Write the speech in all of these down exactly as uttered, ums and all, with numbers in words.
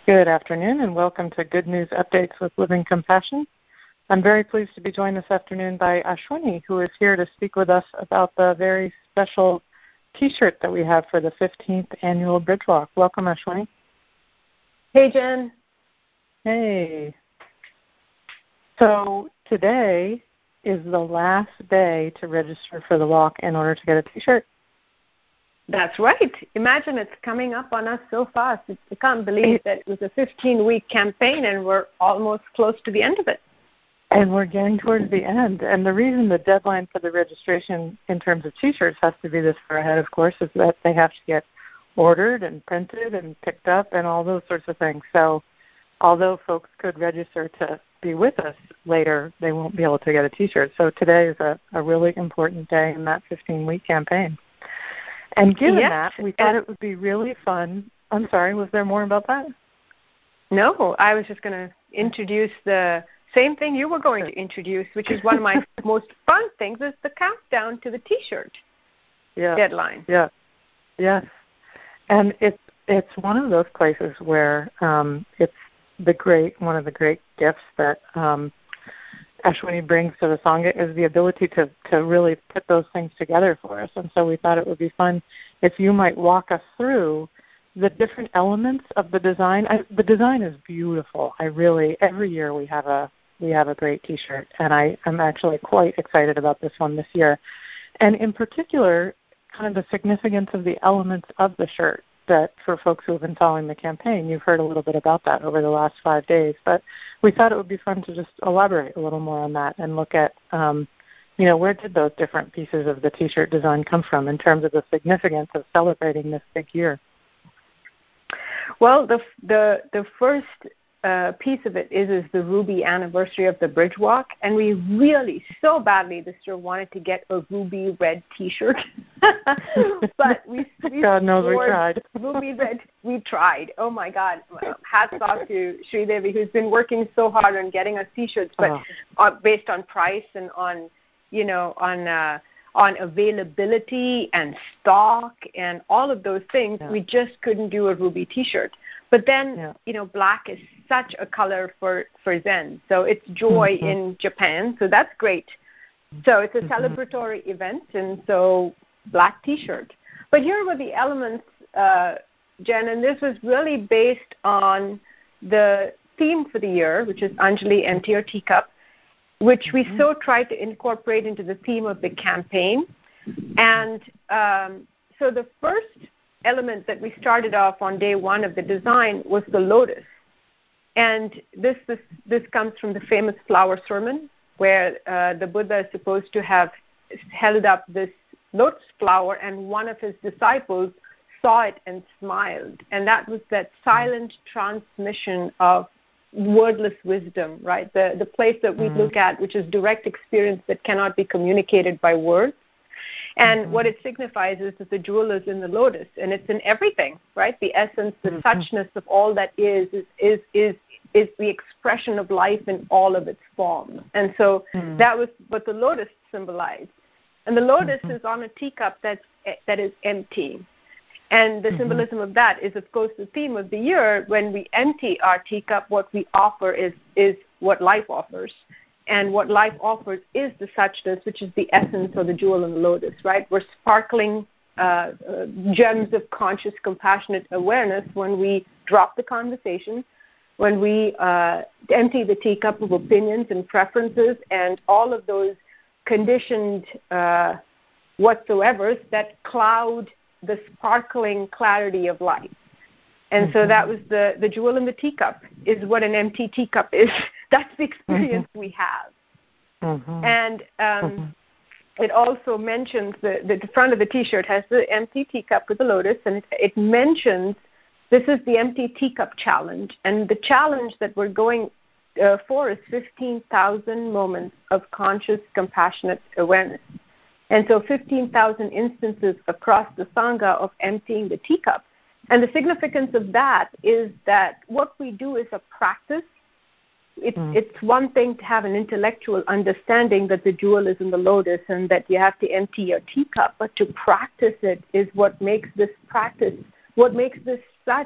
Good afternoon and welcome to Good News Updates with Living Compassion. I'm very pleased to be joined this afternoon by Ashwini, who is here to speak with us about the very special T-shirt that we have for the fifteenth Annual Bridge Walk. Welcome, Ashwini. Hey, Jen. Hey. So today is the last day to register for the walk in order to get a T-shirt. That's right. Imagine it's coming up on us so fast. I can't believe that it was a fifteen-week campaign and we're almost close to the end of it. And we're getting towards the end. And the reason the deadline for the registration in terms of T-shirts has to be this far ahead, of course, is that they have to get ordered and printed and picked up and all those sorts of things. So although folks could register to be with us later, they won't be able to get a T-shirt. So today is a, a really important day in that fifteen-week campaign. And given yes. that, we thought it would be really fun. I'm sorry, was there more about that? No, I was just going to introduce the same thing you were going to introduce, which is one of my most fun things, is the countdown to the T-shirt yeah. deadline. Yeah, yes. And it's it's one of those places where um, it's the great one of the great gifts that um, Ashwini brings to the Sangha is the ability to, to really put those things together for us. And so we thought it would be fun if you might walk us through the different elements of the design. I, the design is beautiful. I really, every year we have a we have a great T-shirt, and I, I'm actually quite excited about this one this year. And in particular, kind of the significance of the elements of the shirt that for folks who have been following the campaign, you've heard a little bit about that over the last five days. But we thought it would be fun to just elaborate a little more on that and look at, um, you know, where did those different pieces of the T-shirt design come from in terms of the significance of celebrating this big year? Well, the the the first uh, piece of it is is the ruby anniversary of the Bridge Walk, and we really so badly this year wanted to get a ruby red T-shirt, but we, we God knows we tried. ruby red. We tried. Oh my God! Hats off to Sridevi, who's been working so hard on getting us T-shirts, but oh. uh, based on price and on you know on. Uh, on availability and stock and all of those things, yeah. we just couldn't do a ruby T-shirt. But then, yeah. you know, black is such a color for, for Zen. So it's joy mm-hmm. in Japan, so that's great. So it's a mm-hmm. celebratory event, and so black T-shirt. But here were the elements, uh, Jen, and this was really based on the theme for the year, which is Anjali Empty Your Teacup, which we so tried to incorporate into the theme of the campaign. And um, so the first element that we started off on day one of the design was the lotus. And this this, this comes from the famous flower sermon, where uh, the Buddha is supposed to have held up this lotus flower, and one of his disciples saw it and smiled. And that was that silent transmission of wordless wisdom, right? The the place that we mm-hmm. look at, which is direct experience that cannot be communicated by words. And mm-hmm. what it signifies is that the jewel is in the lotus, and it's in everything, right? The essence, the mm-hmm. suchness of all that is, is, is, is, is the expression of life in all of its forms. And so mm-hmm. that was what the lotus symbolized. And the lotus mm-hmm. is on a teacup that's, that is empty. And the mm-hmm. symbolism of that is, of course, the theme of the year. When we empty our teacup, what we offer is is what life offers. And what life offers is the suchness, which is the essence or the jewel in the lotus, right? We're sparkling uh, uh, gems of conscious, compassionate awareness when we drop the conversation, when we uh, empty the teacup of opinions and preferences and all of those conditioned uh, whatsoevers that cloud the sparkling clarity of life. And mm-hmm. so that was the, the jewel in the teacup, is what an empty teacup is. That's the experience mm-hmm. we have. Mm-hmm. And um, mm-hmm. it also mentions, the, the front of the T-shirt has the empty teacup with the lotus, and it, it mentions this is the empty teacup challenge. And the challenge that we're going uh, for is fifteen thousand moments of conscious, compassionate awareness. And so fifteen thousand instances across the Sangha of emptying the teacup. And the significance of that is that what we do is a practice. It's, mm. it's one thing to have an intellectual understanding that the jewel is in the lotus and that you have to empty your teacup, but to practice it is what makes this practice, what makes this such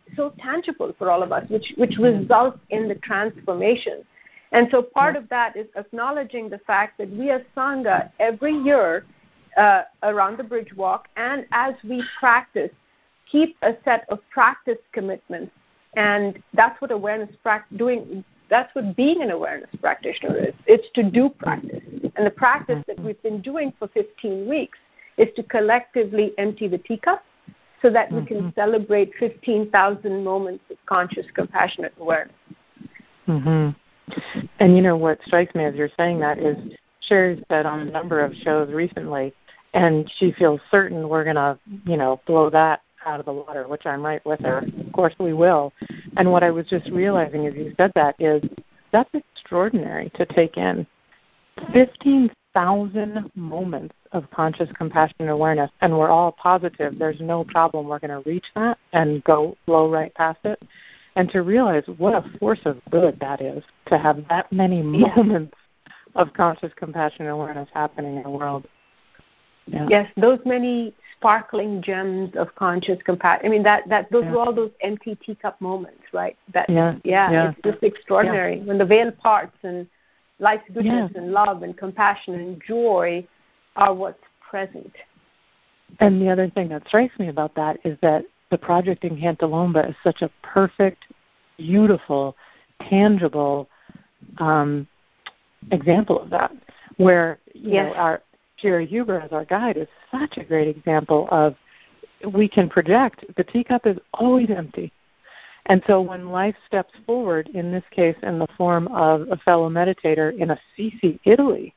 so tangible for all of us, which, which results in the transformation. And so part of that is acknowledging the fact that we as Sangha every year uh, around the Bridge Walk, and as we practice, keep a set of practice commitments. And that's what awareness practice doing. That's what being an awareness practitioner is. It's to do practice. And the practice that we've been doing for fifteen weeks is to collectively empty the teacup so that we can celebrate fifteen thousand moments of conscious, compassionate awareness. Mm-hmm. And you know what strikes me as you're saying that is Sherry said on a number of shows recently, and she feels certain we're going to, you know, blow that out of the water, which I'm right with her. Of course we will. And what I was just realizing as you said that is that's extraordinary to take in. fifteen thousand moments of conscious compassion awareness, and we're all positive there's no problem we're going to reach that and go blow right past it. And to realize what a force of good that is, to have that many yeah. moments of conscious compassion awareness happening in the world. Yeah. Yes, those many sparkling gems of conscious compassion. I mean, that, that those yeah. are all those empty teacup moments, right? That yeah, yeah, yeah. it's just extraordinary. Yeah. When the veil parts and life's goodness yeah. and love and compassion and joy are what's present. And the other thing that strikes me about that is that the project in Cantalomba is such a perfect, beautiful, tangible um, example of that, where you yes. know our Jerry Huber as our guide is such a great example of we can project the teacup is always empty. And so when life steps forward, in this case in the form of a fellow meditator in Assisi, Italy,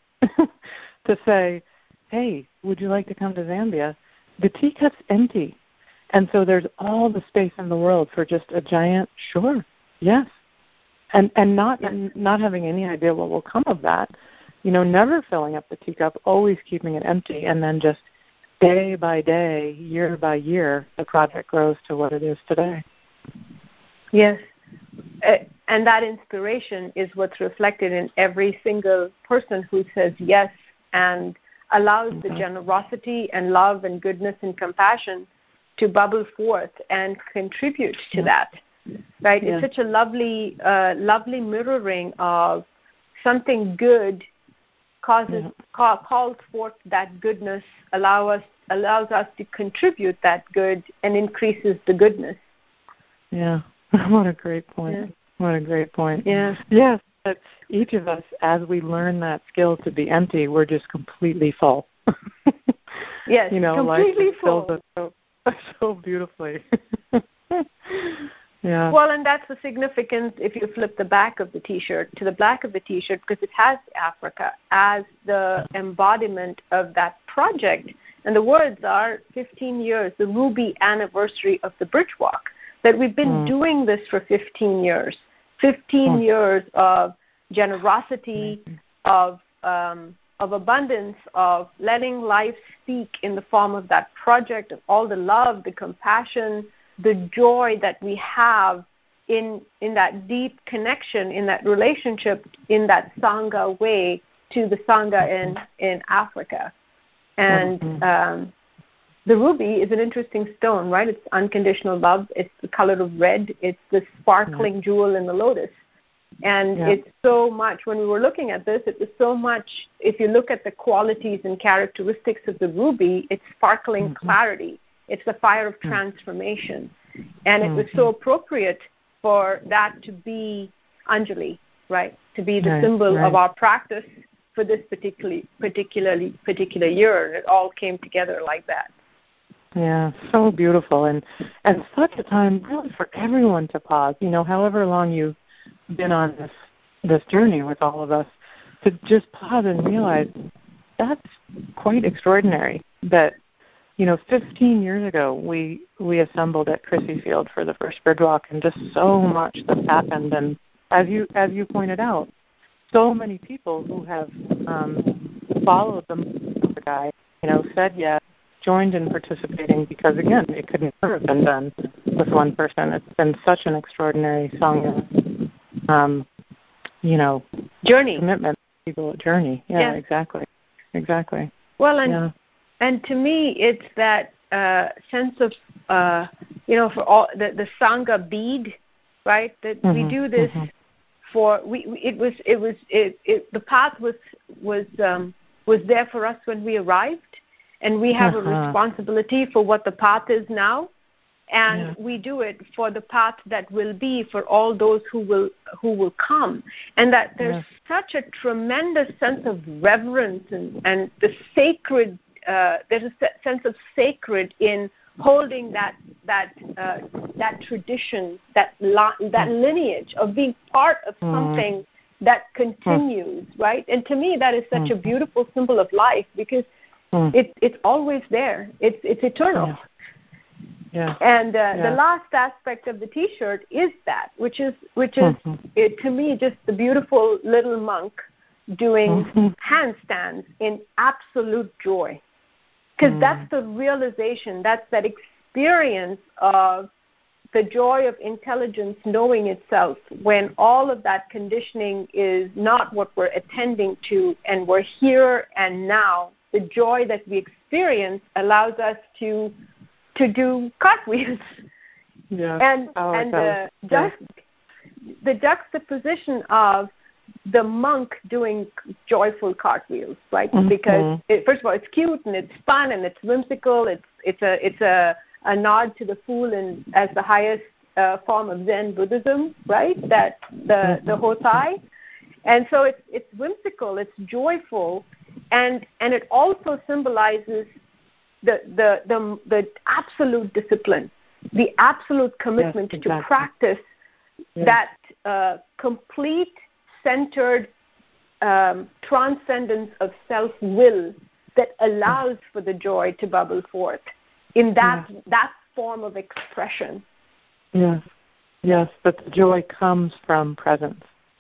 to say, hey, would you like to come to Zambia? The teacup's empty. And so there's all the space in the world for just a giant, sure, yes. And and not yes. and not having any idea what will come of that. You know, never filling up the teacup, always keeping it empty, and then just day by day, year by year, the project grows to what it is today. Yes. Uh, and that inspiration is what's reflected in every single person who says yes and allows mm-hmm. the generosity and love and goodness and compassion to bubble forth and contribute to yeah. that, right? Yeah. It's such a lovely, uh, lovely mirroring of something good causes yeah. call, calls forth that goodness, allow us allows us to contribute that good and increases the goodness. Yeah, what a great point. Yeah. What a great point. Yeah. Yes, but each of us, as we learn that skill to be empty, we're just completely full. Yes, you know, completely life full. Fills us so, so beautifully. Yeah. Well, and that's the significance if you flip the back of the T-shirt to the back of the T-shirt, because it has Africa as the embodiment of that project. And the words are fifteen years, the ruby anniversary of the Bridge Walk, that we've been mm. doing this for fifteen years. fifteen mm. years of generosity, mm. of um, of abundance, of letting life speak in the form of that project, of all the love, the compassion, the joy that we have in in that deep connection, in that relationship, in that Sangha way to the Sangha in, in Africa. And um, the ruby is an interesting stone, right? It's unconditional love. It's the color of red. It's the sparkling yeah. jewel in the lotus. And yeah. it's so much, when we were looking at this, it was so much, if you look at the qualities and characteristics of the ruby, it's sparkling mm-hmm. clarity. It's the fire of transformation. And it was so appropriate for that to be Anjali, right? To be the right, symbol right. of our practice for this particularly, particularly particular year. And it all came together like that. Yeah, so beautiful. And, and such a time really for everyone to pause, you know, however long you've been on this, this journey with all of us, to just pause and realize that's quite extraordinary that, you know, fifteen years ago, we, we assembled at Crissy Field for the first Bridge Walk, and just so much that's happened. And as you as you pointed out, so many people who have um, followed the, the guide, you know, said yes, joined in participating, because, again, it couldn't have been done with one person. It's been such an extraordinary song, um, you know, journey. Commitment, people, journey. Yeah, yeah, exactly. Exactly. Well, and yeah. And to me, it's that uh, sense of, uh, you know, for all the, the Sangha bead, right? That mm-hmm. we do this mm-hmm. for, we, we, it was, it was, it, it, the path was, was, um, was there for us when we arrived, and we have uh-huh. a responsibility for what the path is now. And yeah. we do it for the path that will be for all those who will who will come, and that there's yeah. such a tremendous sense of reverence and, and the sacred. Uh, there's a sense of sacred in holding that that uh, that tradition, that li- that lineage of being part of mm. something that continues, mm. right? And to me, that is such mm. a beautiful symbol of life, because mm. it, it's always there. It's it's eternal. Yeah. Yeah. And uh, yeah. the last aspect of the T-shirt is that, which is which is mm-hmm. it, to me just the beautiful little monk doing mm-hmm. handstands in absolute joy, because mm. that's the realization, that's that experience of the joy of intelligence knowing itself, when all of that conditioning is not what we're attending to, and we're here and now. The joy that we experience allows us to to do cartwheels. Yeah. And oh, and the, yeah. the juxtaposition of the monk doing joyful cartwheels, right? Mm-hmm. Because it, first of all, it's cute and it's fun and it's whimsical. It's it's a it's a, a nod to the fool and as the highest uh, form of Zen Buddhism, right? That the mm-hmm. the Hosai, and so it's it's whimsical, it's joyful, and and it also symbolizes the the the, the absolute discipline, the absolute commitment yes, exactly. to practice yes. that uh, complete centered um, transcendence of self-will that allows for the joy to bubble forth in that yes. that form of expression. Yes, yes, but the joy comes from presence.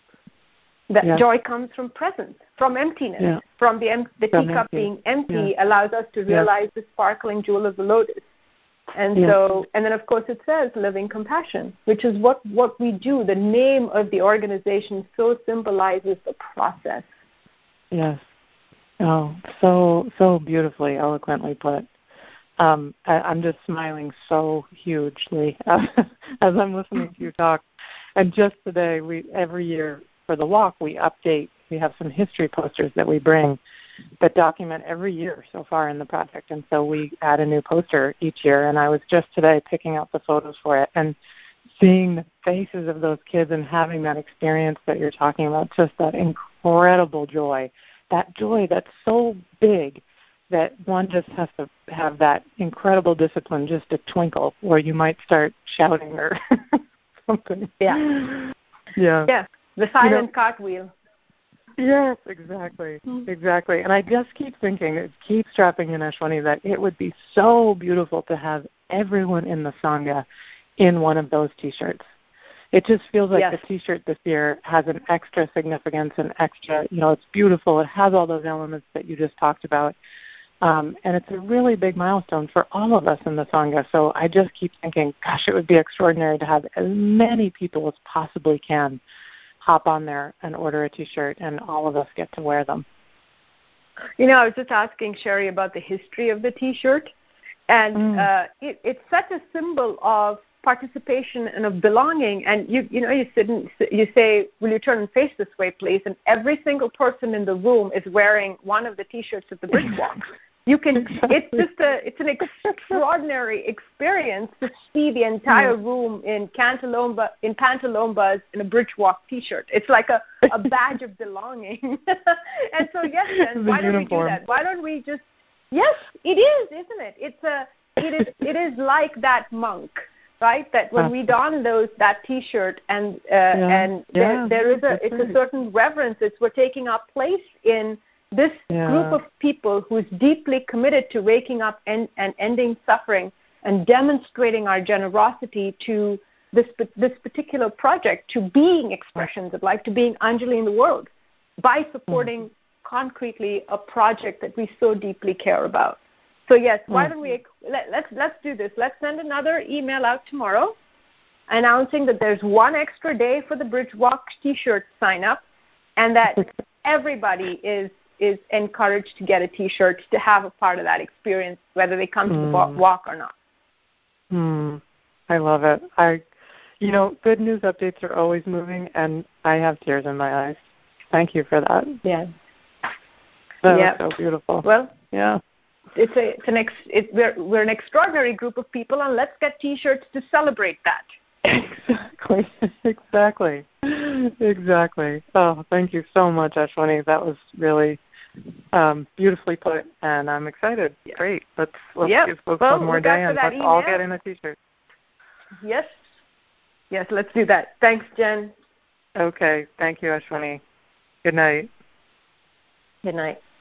That yes. joy comes from presence, from emptiness, yeah. from the em- the from teacup empty. being empty yeah. allows us to realize yeah. the sparkling jewel of the lotus. And yeah. so, and then of course it says living compassion, which is what, what we do. The name of the organization so symbolizes the process. Yes. Oh, so, so beautifully, eloquently put. Um, I, I'm just smiling so hugely as I'm listening to you talk. And just today, we every year for the walk, we update. We have some history posters that we bring that document every year so far in the project. And so we add a new poster each year. And I was just today picking out the photos for it and seeing the faces of those kids and having that experience that you're talking about, just that incredible joy, that joy that's so big that one just has to have that incredible discipline just to twinkle, or you might start shouting or something. Yeah. Yeah. Yeah. The silent you know, cartwheel. Yes, exactly, mm-hmm. exactly. And I just keep thinking, it keeps dropping in, Ashwani, that it would be so beautiful to have everyone in the Sangha in one of those T-shirts. It just feels like yes. the T-shirt this year has an extra significance, an extra, you know, it's beautiful. It has all those elements that you just talked about. Um, and it's a really big milestone for all of us in the Sangha. So I just keep thinking, gosh, it would be extraordinary to have as many people as possibly can hop on there and order a T-shirt, and all of us get to wear them. You know, I was just asking Sherry about the history of the T-shirt, and mm. uh, it, it's such a symbol of participation and of belonging. And you, you know, you sit and you say, "Will you turn and face this way, please?" And every single person in the room is wearing one of the T-shirts at the Bridge Walk. You can. Exactly. It's just a. It's an extraordinary experience to see the entire room in Cantalomba, in Pantalombas, in a Bridge Walk T-shirt. It's like a, a badge of belonging. And so, yes, then why don't uniform. we do that? Why don't we just? Yes, it is, isn't it? It's a. It is. It is like that monk, right? That when we don those that T-shirt, and uh, yeah. and there, yeah. there is a. That's it's right. a certain reverence. It's we're taking our place in this yeah. group of people who is deeply committed to waking up and, and ending suffering and demonstrating our generosity to this this particular project, to being expressions of life, to being Anjali in the world, by supporting mm-hmm. concretely a project that we so deeply care about. So yes, why mm-hmm. don't we let, let's let's do this. Let's send another email out tomorrow announcing that there's one extra day for the Bridge Walk T-shirt sign up, and that everybody is is encouraged to get a T-shirt to have a part of that experience, whether they come to mm. the walk or not. Mm. I love it. I, you know, good news updates are always moving, and I have tears in my eyes. Thank you for that. Yeah. That yeah. was so beautiful. Well, yeah. It's a it's an ex, it, we're we're an extraordinary group of people, and let's get T-shirts to celebrate that. Exactly, exactly, exactly. Oh, thank you so much, Ashwini. That was really um, beautifully put, and I'm excited. Yeah. Great. Let's let's yep. give folks well, one more day, and let's email. all get in a T-shirt. Yes, yes, let's do that. Thanks, Jen. Okay, thank you, Ashwini. Good night. Good night.